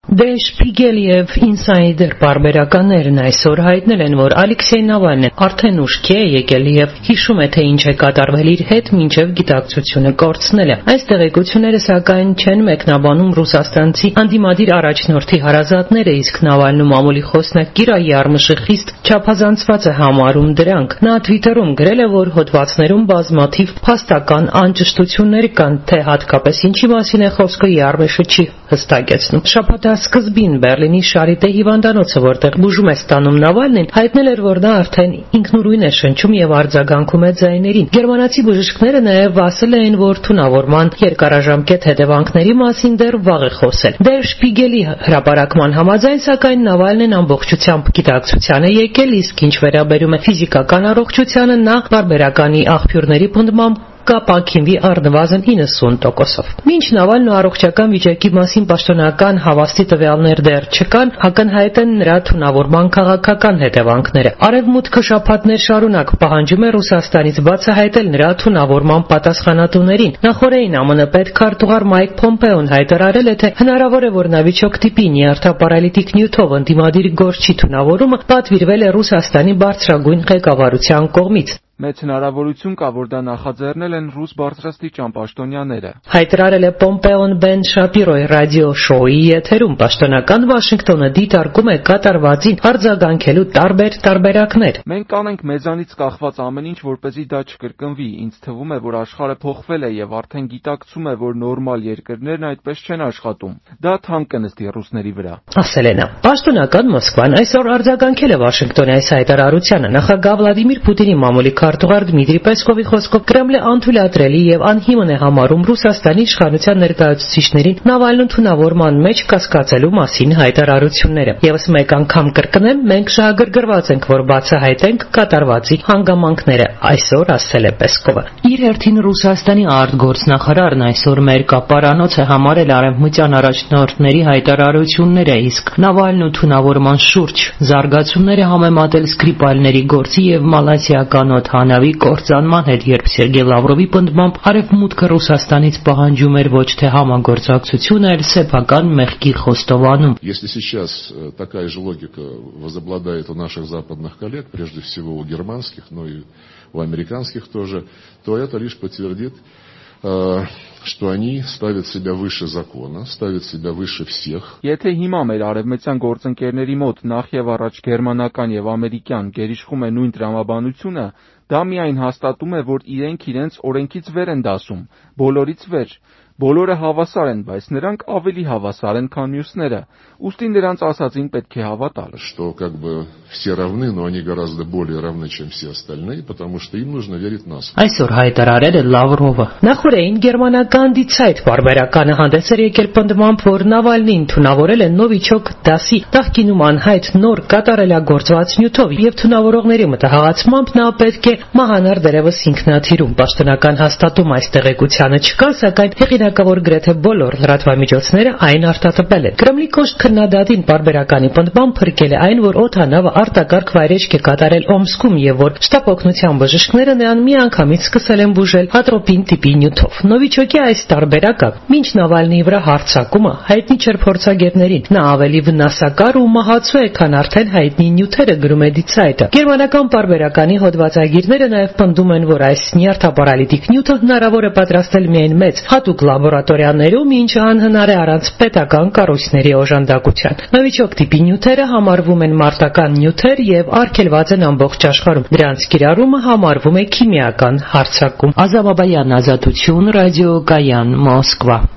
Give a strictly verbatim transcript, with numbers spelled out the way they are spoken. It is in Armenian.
Der Spiegel եւ Insider պարբերականներն այսօր հայտնել են, որ Ալեքսեյ Նավալնին արդեն ուշքի է եկել եւ հիշում է, թե ինչ է կատարվել իր հետ մինչեւ գիտակցությունը կորցնելը։ Այս տեղեկությունները սակայն չեն մեկնաբանում ռուսաստանցի անդիմադիր առաջնորդի հարազատները, իսկ Նավալնու մամուլի խոսնակ Կիրա Յարմիշը խիստ չափազանցված է համարում դրանք։ Նա Twitter-ում գրել է, որ հոդվածներում բազմաթիվ փաստական անճշտություններ կան, թե հատկապես ինչի մասին է խոսքը Յարմիշը չի հստակեցնում։ Շաբաթ Սկզբին Բերլինի Շարիտե հիվանդանոցը, որտեղ բուժում է ստանում Նավալնին, հայտնել էր, որ նա արդեն ինքնուրույն է շնչում եւ արձագանքում է ձայներին։ Գերմանացի բժիշկները նաեւ ասել էին, որ թունավորման երկարաժամկետ հետևանքների մասին դեռ վաղ է խոսել։ Der Spiegel-ի հրապարակման համաձայն, սակայն Նավալնին ամբողջությամբ գիտակցության է եկել, իսկ ինչ վերաբերում է ֆիզիկական առողջությանը, նա բարբերականի աղբյուրների պնդմամբ կապակինվի առնվազն իննսուն տոկոսով։ Մինչ Նավալնու առողջական վիճակի մասին պաշտոնական հավաստի տվյալներ դեռ չկան, ակնհայտ են նրա թունավորման քաղաքական հետևանքները։ Արևմուտքը շաբաթներ շարունակ պահանջում է Ռուսաստանից բացահայտել նրա թունավորման պատասխանատուներին։ Նախորդին ԱՄՆ պետքարտուղար Մայք Փոմպեոն հայտարարել է, թե հնարավոր է, որ Նավիչոկ տիպի նյարդապարալիտիկ նյութով ընդդիմադիր գործչի թունավորումը պատվիրվել է Ռուսաստանի բարձրագույն ղեկավարության կողմից։ Մեծ հնարավորություն կա, որ դա նախաձեռնել են ռուս բարձրաստիճան պաշտոնյաները։ Հայտարարել է Պոմպեոն Բեն Շապիրոյի ռադիո շոուի եթերում։ Պաշտոնական Վաշինգտոնը դիտարկում է կատարվածին արձագանքելու տարբեր տարբերակներ։ Մենք կանենք մեզանից կախված ամեն ինչ, որպեսզի դա չկրկնվի։ Ինձ թվում է, որ աշխարհը փոխվել է եւ արդեն գիտակցում է, որ նորմալ երկրներն այդպես չեն աշխատում։ Դա թանկ է նստի ռուսների վրա։ Ասել է նա։ Պաշտոնական Մոսկվան այսօր արձագանքել է Վաշինգտոնի այս հայտարարությանը։ Նախագահ Վլադիմիր Պուտինի մամուլի քարտուղար Դմիտրի Պեսկովի խոսքով Կրեմլը անթույլատրելի եւ անհիմն է համարում Ռուսաստանի իշխանության ներկայացուցիչներին Նավալնու թունավորման մեջ կասկածելու մասին հայտարարությունները։ Եվս մեկ անգամ կրկնեմ, մենք շահագրգռված ենք, որ բացահայտենք կատարվածի հանգամանքները, այսօր ասել է Պեսկովը։ Իր հերթին Ռուսաստանի արտգործնախարարն այսօր մեր կապարանոց է համարել արևմտյան առաջնորդների հայտարարությունները, իսկ Նավալնու թունավորման շուրջ զարգացումները համեմատել Սկրիպալների գործի եւ մալազիական հանավի կործանման հետ, երբ Սերգեյ Լավրովի պնդմամբ Արևմուտքը Ռուսաստանից պահանջում էր ոչ թե համագործակցություն, այլ սեփական մեղքի խոստովանում։ Если сейчас такая же логика возобладает у наших западных коллег, прежде всего у германских, но и у американских тоже, то это лишь подтвердит, что они ставят себя выше закона, ставят себя выше всех. Եթե հիմա մեր արևմտյան գործընկերների մոտ նախ եւ առաջ գերմանական եւ ամերիկյան գերիշխում է նույն տրամաբանությունը, դա միայն հաստատում է, որ իրենք իրենց օրենքից վեր են դասում, բոլորից վեր։ Բոլորը հավասար են, բայց նրանք ավելի հավասար են, քան մյուսները։ Ուստի նրանց ասածին պետք է հավատալ։ Что как бы все равны, но они гораздо более равны, чем все остальные, потому что им нужно верить нас. Այսօր հայտարարել է Լավրովը։ Նախորդին գերմանական դիցայտ բարբերականը հանդես էր եկել պնդմամբ, որ Նավալնին թունավորել է Նովիչոկ դասի նախկինում անհայտ նոր կատարելագործված նյութով եւ թունավորողների մտահղացմամբ նա պետք է մահանար դերևս ինքնաթիռում։ Պաշտոնական հաստատում այս տեղեկությանը չկա, սակայն հեղինակավոր գրեթե բոլոր լրատվամիջոցները այն արտահայտել են։ Կրեմլի կոշտ քննադատին բարբերականի պնդմամբ փրկել է այն, որ օդանավը արտակարգ վայրեջք է կատարել Օմսկում եւ որ շտապ օգնության բժիշկները նրան միանգամից սկսել են բուժել հատրոպին տիպի նյութով։ Նովիչոկի այս տարբերակը մինչ Նավալնիի վրա հարձակումը հայտնի չէր փորձագետներին։ Նա ավելի վնասակար ու մահացու է, քան արդեն հայտնի նյութերը, գրում է դիցայտը։ Գերմանական բարբերականի հոդվածագիրները նաեւ պնդում են, որ այս նյարդապարալիտիկ նյութը հնարավոր է պատրաստել միայն մեծ հատուկ լաբորատորիաներում, ինչը անհնար է առանց պետական կառույցների օժանդակության։ Նովիչոկ տիպի նյութերը համարվում են մարտական նյութեր եւ արգելված են ամբողջ աշխարհում։ Դրանց կիրառումը համարվում է քիմիական հարձակում։ Ազամ Աբայան, Ազատություն, ռադիո Կայան, Մոսկվա։